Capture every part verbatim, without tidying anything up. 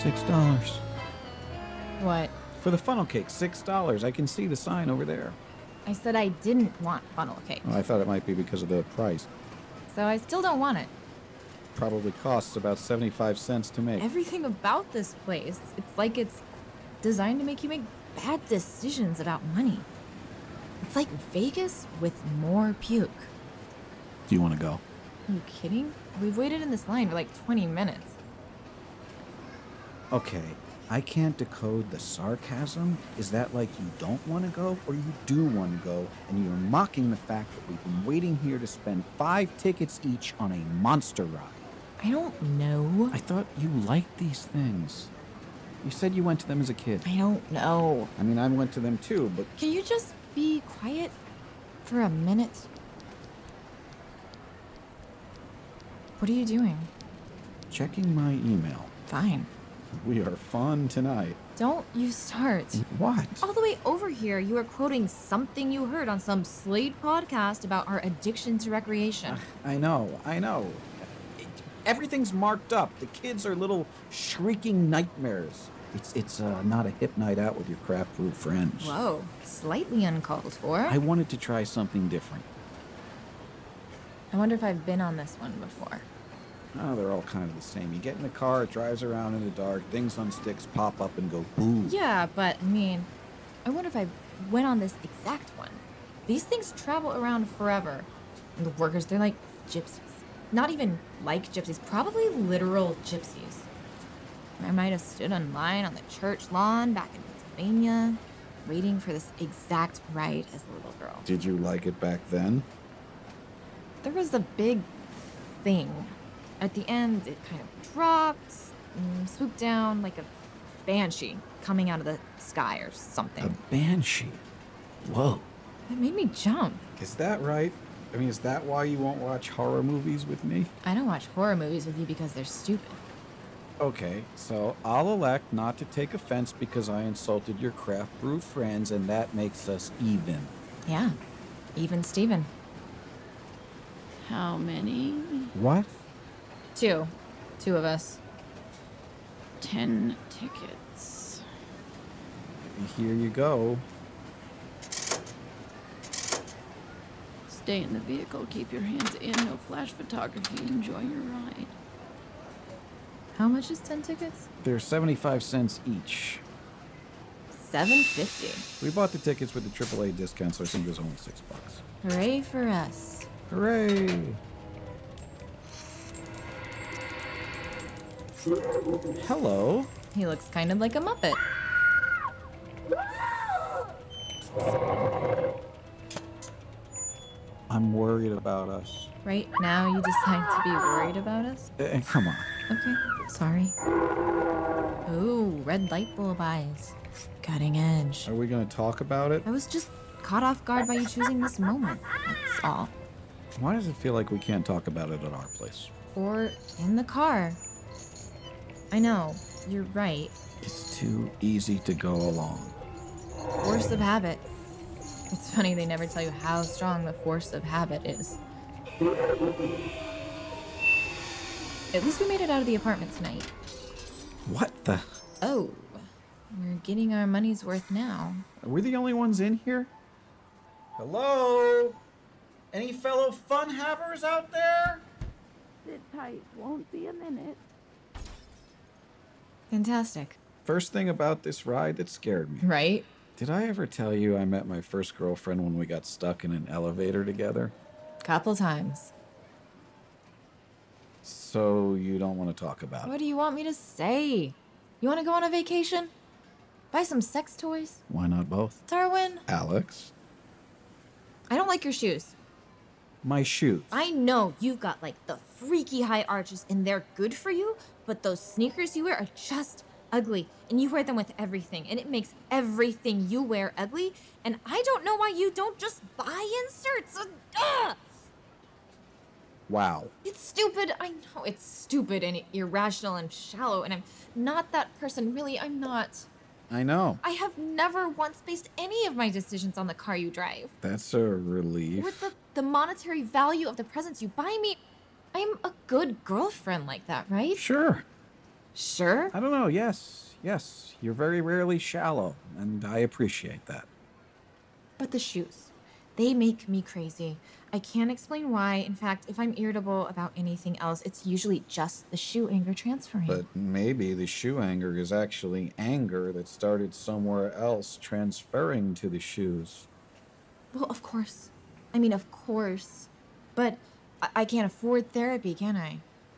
Six dollars. What? For the funnel cake, six dollars. I can see the sign over there. I said I didn't want funnel cake. Oh, I thought it might be because of the price. So I still don't want it. Probably costs about seventy-five cents to make. Everything about this place, it's like it's designed to make you make bad decisions about money. It's like Vegas with more puke. Do you want to go? Are you kidding? We've waited in this line for like twenty minutes. Okay, I can't decode the sarcasm. Is that like you don't want to go or you do want to go and you're mocking the fact that we've been waiting here to spend five tickets each on a monster ride? I don't know. I thought you liked these things. You said you went to them as a kid. I don't know. I mean, I went to them too, but... Can you just be quiet for a minute? What are you doing? Checking my email. Fine. We are fun tonight. Don't you start. What? All the way over here, you are quoting something you heard on some Slate podcast about our addiction to recreation. Uh, I know, I know. It, everything's marked up. The kids are little shrieking nightmares. It's it's uh, not a hip night out with your craft brew friends. Whoa, slightly uncalled for. I wanted to try something different. I wonder if I've been on this one before. Oh, they're all kind of the same. You get in the car, it drives around in the dark, things on sticks pop up and go boom. Yeah, but I mean, I wonder if I went on this exact one. These things travel around forever. And the workers, they're like gypsies. Not even like gypsies, probably literal gypsies. I might have stood in line on the church lawn back in Pennsylvania, waiting for this exact ride as a little girl. Did you like it back then? There was a big thing. At the end, it kind of dropped and swooped down like a banshee coming out of the sky or something. A banshee? Whoa. It made me jump. Is that right? I mean, is that why you won't watch horror movies with me? I don't watch horror movies with you because they're stupid. Okay, so I'll elect not to take offense because I insulted your craft brew friends, and that makes us even. Yeah, even Steven. How many? What? Two. Two of us. Ten tickets. Here you go. Stay in the vehicle, keep your hands in, no flash photography, enjoy your ride. How much is ten tickets? They're seventy-five cents each. Seven fifty. We bought the tickets with the triple A discount, so I think it was only six bucks. Hooray for us. Hooray! Hello. He looks kind of like a Muppet. I'm worried about us. Right now, you decide to be worried about us? Uh, come on. Okay, sorry. Ooh, red light bulb eyes. Cutting edge. Are we going to talk about it? I was just caught off guard by you choosing this moment. That's all. Why does it feel like we can't talk about it at our place? Or in the car. I know, you're right. It's too easy to go along. Force of habit. It's funny they never tell you how strong the force of habit is. At least we made it out of the apartment tonight. What the? Oh, we're getting our money's worth now. Are we the only ones in here? Hello? Any fellow fun havers out there? Sit tight, won't be a minute. Fantastic. First thing about this ride that scared me. Right? Did I ever tell you I met my first girlfriend when we got stuck in an elevator together? Couple times. So you don't want to talk about What it? do you want me to say? You want to go on a vacation? Buy some sex toys? Why not both? Darwin? Alex? I don't like your shoes. My shoes. I know you've got like the freaky high arches and they're good for you, but those sneakers you wear are just ugly. And you wear them with everything and it makes everything you wear ugly. And I don't know why you don't just buy inserts. Ugh! Wow. It's stupid. I know it's stupid and irrational and shallow. And I'm not that person. Really, I'm not. I know. I have never once based any of my decisions on the car you drive. That's a relief. With the, the monetary value of the presents you buy me, I'm a good girlfriend like that, right? Sure. Sure? I don't know. Yes, yes. You're very rarely shallow, and I appreciate that. But the shoes. They make me crazy. I can't explain why. In fact, if I'm irritable about anything else, it's usually just the shoe anger transferring. But maybe the shoe anger is actually anger that started somewhere else transferring to the shoes. Well, of course. I mean, of course. But I, I can't afford therapy, can I?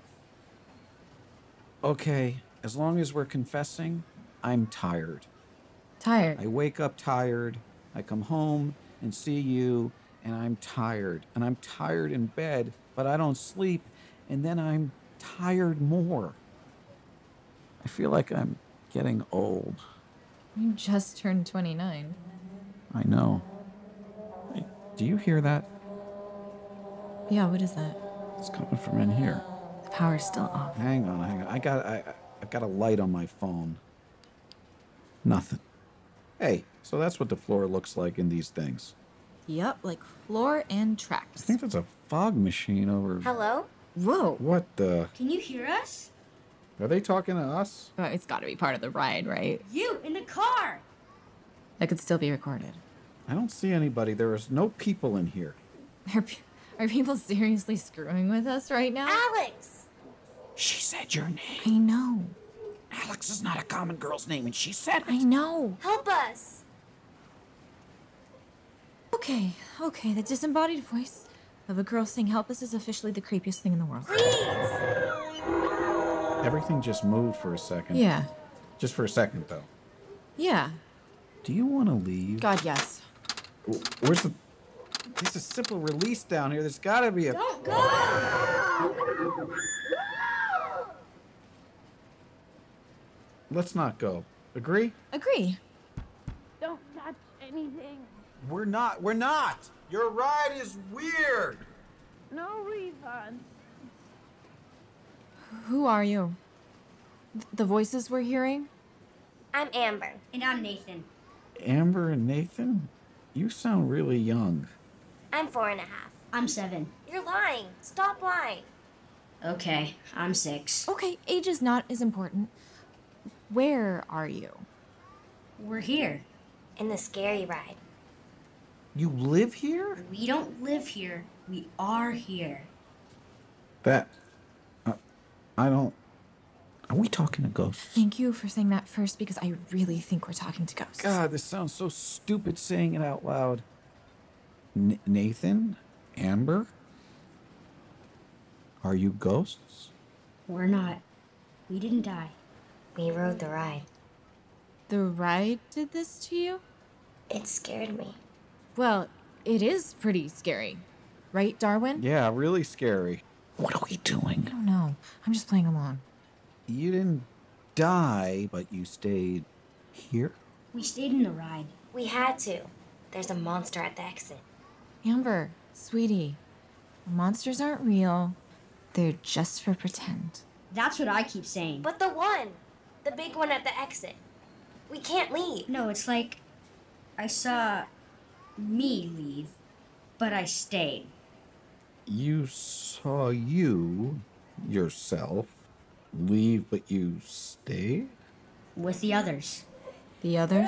Okay, as long as we're confessing, I'm tired. Tired. I wake up tired, I come home and see you, and I'm tired. And I'm tired in bed, but I don't sleep, and then I'm tired more. I feel like I'm getting old. You just turned twenty-nine. I know. Hey, do you hear that? Yeah, what is that? It's coming from in here. The power's still off. Hang on, hang on. I got I I've got a light on my phone. Nothing. Hey, so that's what the floor looks like in these things. Yep, like floor and I tracks. think that's a fog machine over. Hello? Whoa. What the? Can you hear us? Are they talking to us? Well, it's got to be part of the ride, right? You in the car! That could still be recorded. I don't see anybody. There is no people in here. Are, pe- are people seriously screwing with us right now? Alex! She said your name. I know. Alex is not a common girl's name, and she said I know. Help us! Okay, okay, the disembodied voice of a girl saying help us is officially the creepiest thing in the world. Please! Everything just moved for a second. Yeah, Just for a second, though. yeah. Do you want to leave? God, yes. W- Where's the... There's a simple release down here. There's got to be a... Don't go! Let's not go. Agree? Agree. Don't touch anything. We're not. We're not. Your ride is weird. No refunds. Who are you? Th- The voices we're hearing? I'm Amber. And I'm Nathan. Amber and Nathan, you sound really young. I'm four and a half. I'm seven. You're lying. Stop lying. Okay, I'm six. Okay, age is not as important. Where are you? We're here. In the scary ride. You live here? We don't live here. We are here. That. Uh, I don't. Are we talking to ghosts? Thank you for saying that first because I really think we're talking to ghosts. God, this sounds so stupid saying it out loud. N- Nathan? Amber? Are you ghosts? We're not. We didn't die. We rode the ride. The ride did this to you? It scared me. Well, it is pretty scary. Right, Darwin? Yeah, really scary. What are we I doing? don't know. I'm just playing along. You didn't die, but you stayed here? We stayed in the ride. We had to. There's a monster at the exit. Amber, sweetie, monsters aren't real. They're just for pretend. That's what I keep saying. But the one! The big one at the exit. We can't leave. No, it's like I saw me leave, but I stayed. You saw you, yourself, leave, but you stayed? With the others. The others?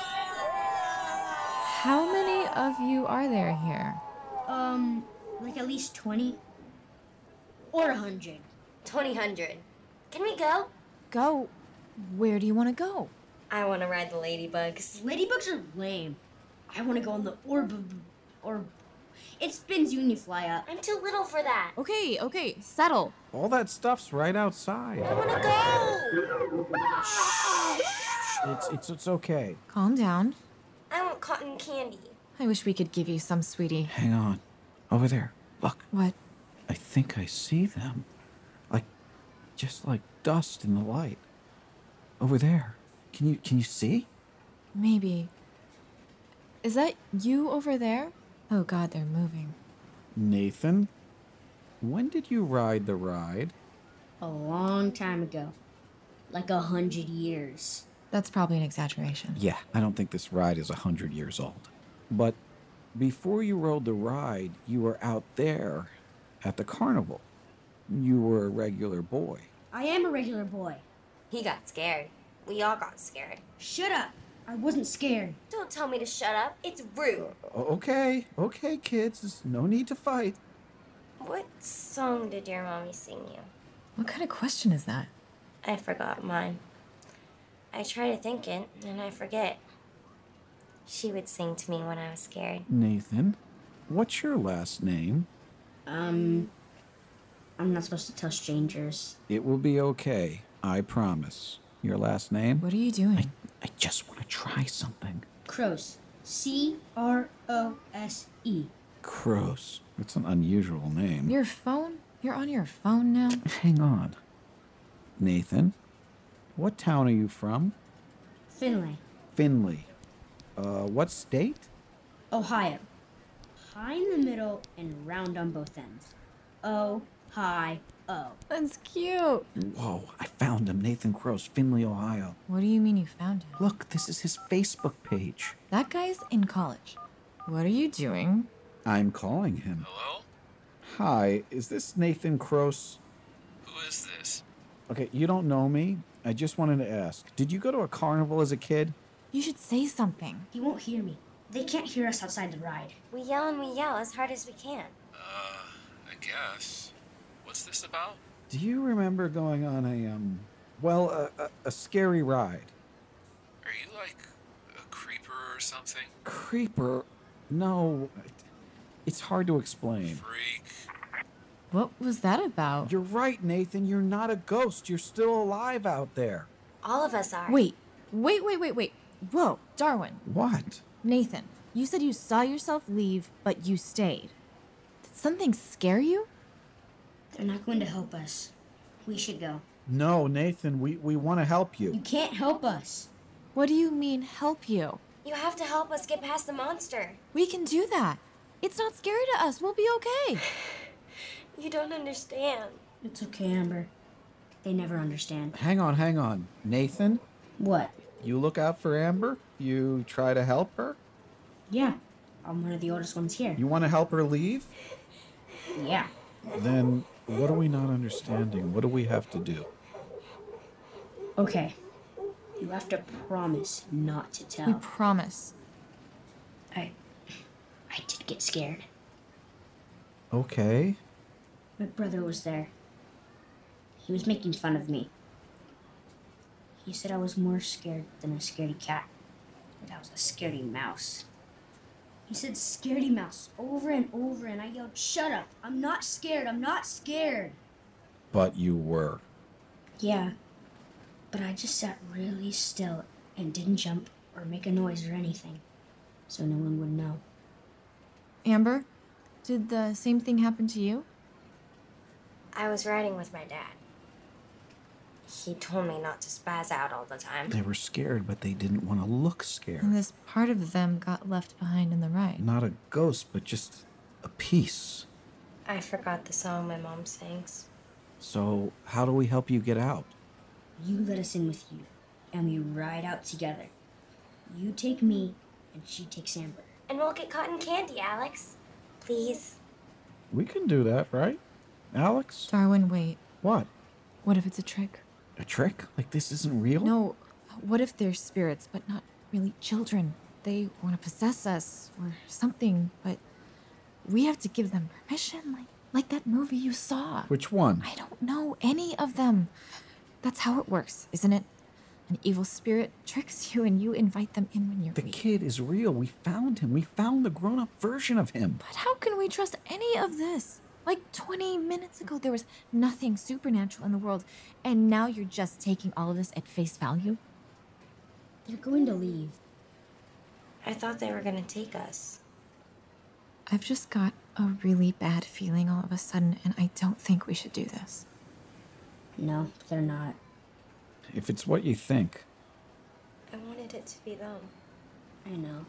How many of you are there here? Um, like at least twenty. Or a hundred. twenty hundred. Can we go? Go. Where do you want to go? I want to ride the ladybugs. Ladybugs are lame. I want to go on the orb. Orb. It spins you and you fly up. I'm too little for that. Okay, okay, settle. All that stuff's right outside. I want to go! It's, it's, it's okay. Calm down. I want cotton candy. I wish we could give you some, sweetie. Hang on. Over there. Look. What? I think I see them. Like, just like dust in the light. Over there. Can you, can you see? Maybe. Is that you over there? Oh god, they're moving. Nathan? When did you ride the ride? A long time ago. Like a hundred years. That's probably an exaggeration. Yeah, I don't think this ride is a hundred years old. But before you rode the ride, you were out there at the carnival. You were a regular boy. I am a regular boy. He got scared. We all got scared. Shut up. I wasn't scared. Don't tell me to shut up. It's rude. Okay, okay, kids. There's no need to fight. What song did your mommy sing you? What kind of question is that? I forgot mine. I try to think it, and I forget. She would sing to me when I was scared. Nathan, what's your last name? Um, I'm not supposed to tell strangers. It will be okay. I promise. Your last name? What are you doing? I, I just want to try something. Crows. C R O S E. Crows. It's an unusual name. Your phone? You're on your phone now? Hang on. Nathan, what town are you from? Finlay. Finley. Uh, what state? Ohio. High in the middle and round on both ends. O, high, O. That's cute. Whoa, I found him. Nathan Crows, Finley, Ohio. What do you mean you found him? Look, this is his Facebook page. That guy's in college. What are you doing? I'm calling him. Hello? Hi, is this Nathan Crows? Who is this? Okay, you don't know me. I just wanted to ask. Did you go to a carnival as a kid? You should say something. He won't hear me. They can't hear us outside the ride. We yell and we yell as hard as we can. Uh, I guess. What's this about? Do you remember going on a, um, well, a, a, a scary ride? Are you like a creeper or something? Creeper? No. It's hard to explain. Freak. What was that about? You're right, Nathan. You're not a ghost. You're still alive out there. All of us are. Wait, wait, wait, wait, wait. Whoa, Darwin. What? Nathan, you said you saw yourself leave, but you stayed. Did something scare you? They're not going to help us. We should go. No, Nathan, we, we want to help You you. can't help us. What do you mean, help you? You have to help us get past the monster. We can do that. It's not scary to us. We'll be okay. You don't understand. It's okay, Amber. They never understand. Hang on, hang on. Nathan, What? you look out for Amber? You try to help her? Yeah. I'm one of the oldest ones here. You want to help her leave? Yeah. Then what are we not understanding? What do we have to do? Okay. You have to promise not to tell. We promise. I... I did get scared. Okay. My brother was there. He was making fun of me. He said I was more scared than a scaredy cat. That I was a scaredy mouse. He said scaredy mouse over and over, and I yelled, shut up! I'm not scared! I'm not scared! But you were. Yeah, but I just sat really still and didn't jump or make a noise or anything, so no one would know. Amber, did the same thing happen to you? I was riding with my dad. He told me not to spaz out all the time. They were scared, but they didn't want to look And scared. this part of them got left behind in the ride. Not a ghost, but just a piece. I forgot the song my mom sings. So, how do we help you get out? You let us in with you, and we ride out together. You take me, and she takes Amber. And we'll get cotton candy, Alex. Please. We can do that, right? Alex? Darwin, wait. What? What if it's a trick? A trick? Like this isn't real? No, what if they're spirits, but not really children? They want to possess us or something, but we have to give them permission, like like that movie you saw. Which one? I don't know any of them. That's how it works, isn't it? An evil spirit tricks you and you invite them in when you're The weak. kid is real. We found him. We found the grown-up version of him. But how can we trust any of this? Like twenty minutes ago, there was nothing supernatural in the world, and now you're just taking all of this at face value? They're going to leave. I thought they were gonna take us. I've just got a really bad feeling all of a sudden, and I don't think we should do this. No, they're not. If it's what you think. I wanted it to be them. I know.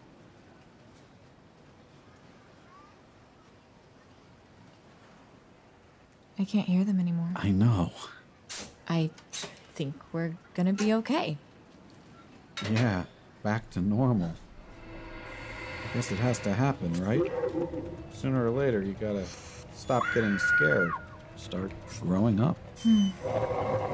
I can't hear them anymore. I know. I think we're gonna be okay. Yeah, back to normal. I guess it has to happen, right? Sooner or later, you gotta stop getting scared. Start growing up.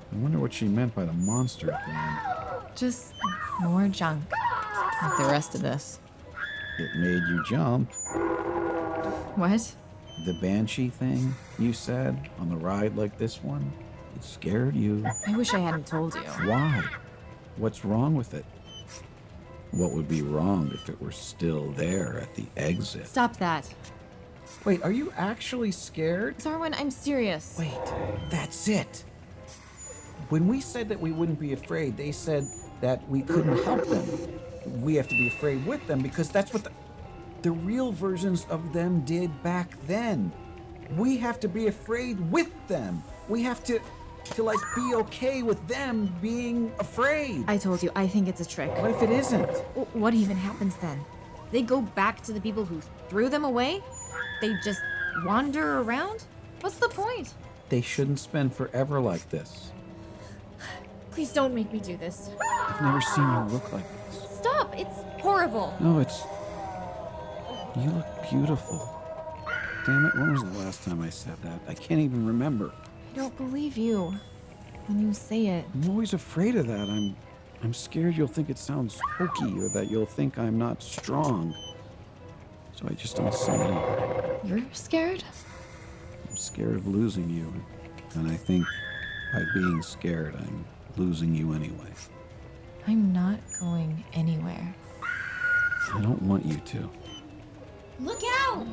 I wonder what she meant by the monster at the end. Just more junk. Like the rest of this. It made you jump. What? The banshee thing you said on the ride like this one, it scared you. I wish I hadn't told you. Why? What's wrong with it? What would be wrong if it were still there at the exit? Stop that. Wait, are you actually scared? Darwin, I'm serious. Wait, that's it. When we said that we wouldn't be afraid, they said that we couldn't help them. We have to be afraid with them because that's what the, the real versions of them did back then. We have to be afraid with them. We have to, to like, be okay with them being afraid. I told you, I think it's a trick. What if it isn't? W- What even happens then? They go back to the people who threw them away? They just wander around? What's the point? They shouldn't spend forever like this. Please don't make me do this. I've never seen you look like this. Stop! It's horrible. No, it's... You look beautiful. Damn it, when was the last time I said that? I can't even remember. I don't believe you when you say it. I'm always afraid of that. I'm... I'm scared you'll think it sounds hokey or that you'll think I'm not strong. So I just don't say it. You're scared? I'm scared of losing you. And I think by being scared, I'm losing you anyway. I'm not going anywhere. I don't want you to. Look out!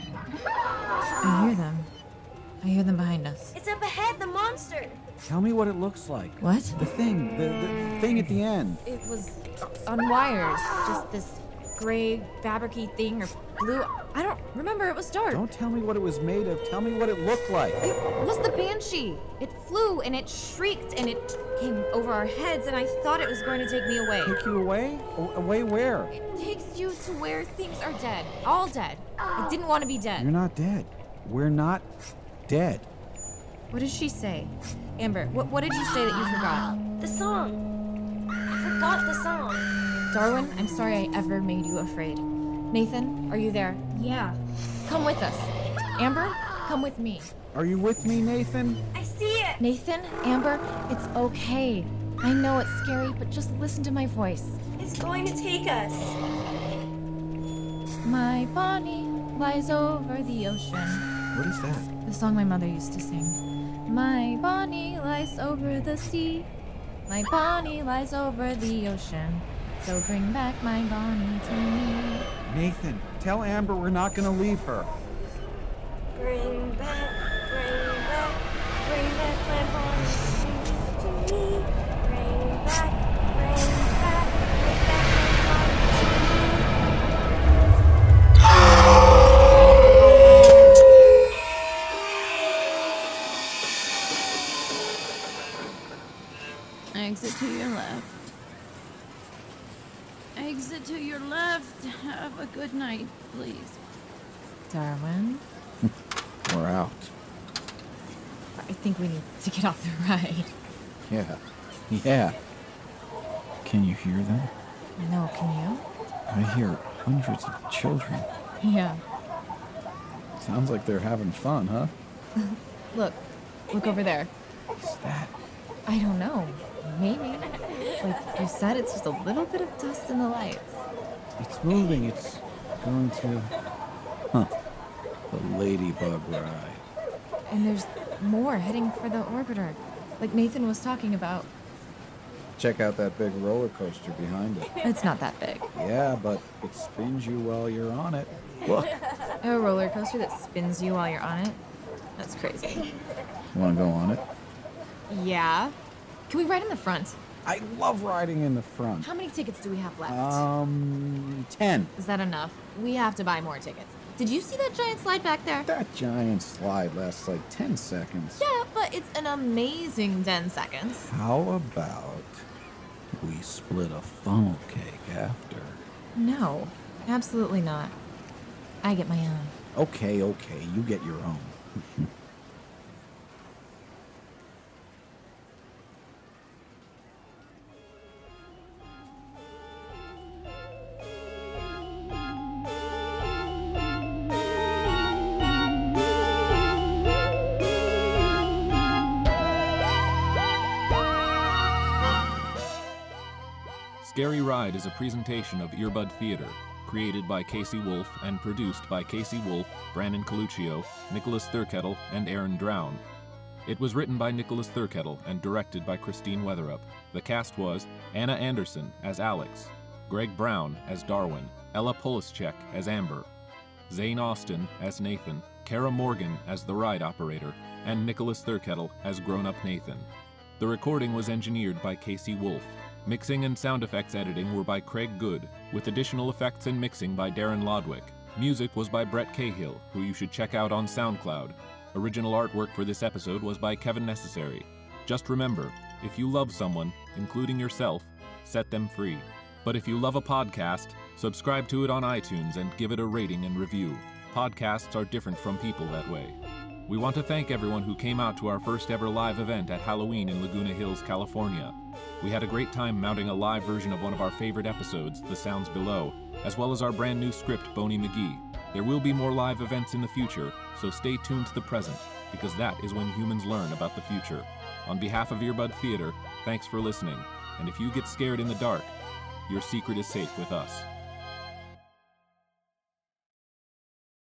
I hear them. I hear them behind us. It's up ahead, the monster! Tell me what it looks like. What? The thing, the, the thing at the end. It was on wires. Just this gray, fabric-y thing or blue. I don't remember. It was dark. Don't tell me what it was made of. Tell me what it looked like. It was the banshee. It flew and it shrieked and it came over our heads and I thought it was going to take me away. Take you away? A- away where? It takes you to where things are dead. All dead. I didn't want to be You're dead. not dead. We're not dead. What did she say? Amber, what, what did you say that you forgot? The song! I forgot the song. Darwin, I'm sorry I ever made you afraid. Nathan, are you there? Yeah. Come with us. Amber, come with me. Are you with me, Nathan? I see it! Nathan, Amber, it's okay. I know it's scary, but just listen to my voice. It's going to take us. My Bonnie lies over the ocean. What is that? The song my mother used to sing. My Bonnie lies over the sea. My Bonnie lies over the ocean. So bring back my Bonnie to me. Nathan, tell Amber we're not gonna leave her. Bring back, bring back, bring back my Bonnie to me. Bring back, bring back, bring back my Bonnie to me. Exit to your left. Exit to your left. Have a good night, please. Darwin, We're out. I think we need to get off the ride. Yeah. Yeah. Can you hear them? No, can I hear hundreds of children. you? Yeah. Sounds like they're having fun, huh? Look, look over there. What's that? I don't know. Maybe. Like you said, it's just a little bit of dust in the lights. It's moving. It's going to... Huh. The Ladybug ride. And there's more heading for the orbiter, like Nathan was talking about. Check out that big roller coaster behind it. It's not that big. Yeah, but it spins you while you're on it. Look. A roller coaster that spins you while you're on it? That's crazy. Want to go on it? Yeah. Can we ride in the front? I love riding in the front. How many tickets do we have left? Um, ten. Is that enough? We have to buy more tickets. Did you see that giant slide back there? That giant slide lasts like ten seconds. Yeah, but it's an amazing ten seconds. How about we split a funnel cake after? No, absolutely not. I get my own. Okay, okay, you get your own. Ride is a presentation of Earbud Theater, created by Casey Wolf and produced by Casey Wolf, Brandon Coluccio, Nicholas Thurkettle, and Aaron Drown. It was written by Nicholas Thurkettle and directed by Christine Weatherup. The cast was Anna Anderson as Alex, Greg Brown as Darwin, Ella Polischek as Amber, Zane Austin as Nathan, Kara Morgan as the ride operator, and Nicholas Thurkettle as grown-up Nathan. The recording was engineered by Casey Wolf. Mixing and sound effects editing were by Craig Good, with additional effects and mixing by Darren Lodwick. Music was by Brett Cahill, who you should check out on SoundCloud. Original artwork for this episode was by Kevin Necessary. Just remember, if you love someone, including yourself, set them free. But if you love a podcast, subscribe to it on iTunes and give it a rating and review. Podcasts are different from people that way. We want to thank everyone who came out to our first ever live event at Halloween in Laguna Hills, California. We had a great time mounting a live version of one of our favorite episodes, The Sounds Below, as well as our brand new script, Boney McGee. There will be more live events in the future, so stay tuned to the present, because that is when humans learn about the future. On behalf of Earbud Theater, thanks for listening, and if you get scared in the dark, your secret is safe with us.